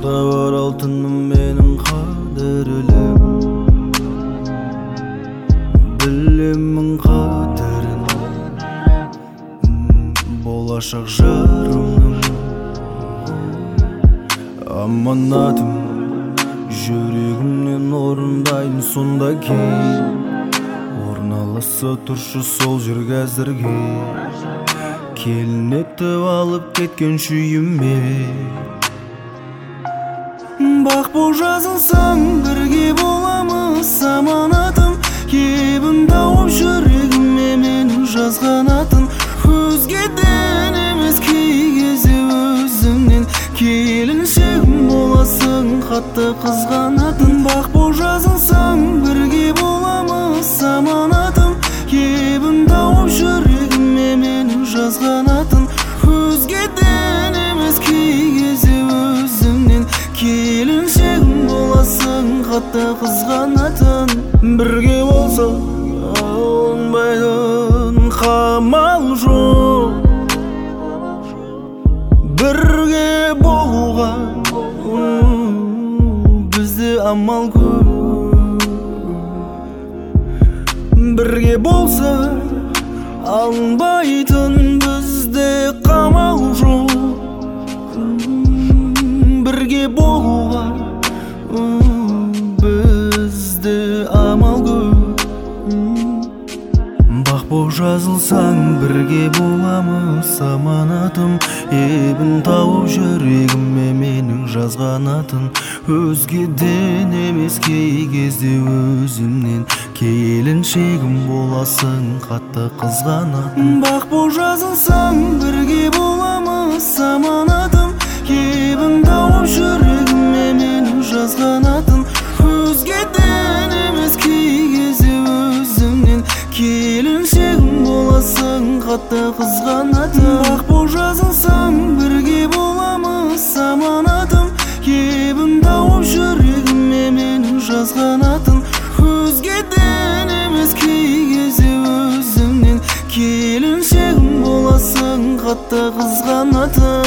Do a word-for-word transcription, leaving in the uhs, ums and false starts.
Жолда бар алтыным менің қадірлім, білемін қадірін, болашақ жарымның аманатым. Жүрегімнен орындайын сонда кей, орналаса тұршы сол жерге әзірге. Келін етіп алып кеткен шүйіме, бақ боп жазылсаң бірге боламыз аманатым. Ебін тауып жүрегіме менің жазған атын, өзгеден емес кей кезде өзіңнен. Келіншегім боласың қатты қызғанатын, бақ боп жазылсаң бірге боламыз аманатым. Ебін тауып жүрегіме менің жазған атын, өзгеден емес кей кезде өзіңнен. Келіншегім боласың қатты қызғанатын, бірге болса алынбайтын қамал жоқ. Бірге болуға бізде амал көп, бірге болса алынбайтын бізде қамал жоқ. Бірге болуға бізде амал көп, бақ боп жазылсаң бірге боламыз аманатым. Ебін тауып жүрегіме менің жазған атын, өзгеден емес кей кезде өзімнен. Келіншегім боласың қатты қызғанатын, бақ боп жазылсаң бірге боламыз аманатым. Ебін тауып жүрегіме менің жазған атын, өзгеден емес кей кезде өзіңнен. Келіншегім боласың қатты қызғанатын, бақ боп жазылсаң бірге боламыз аманатым. Ебін тауып жүрегіме менің жазған атын, өзгеден емес кей кезде өзіңнен. Келіншегім боласың қатты қызғанатын.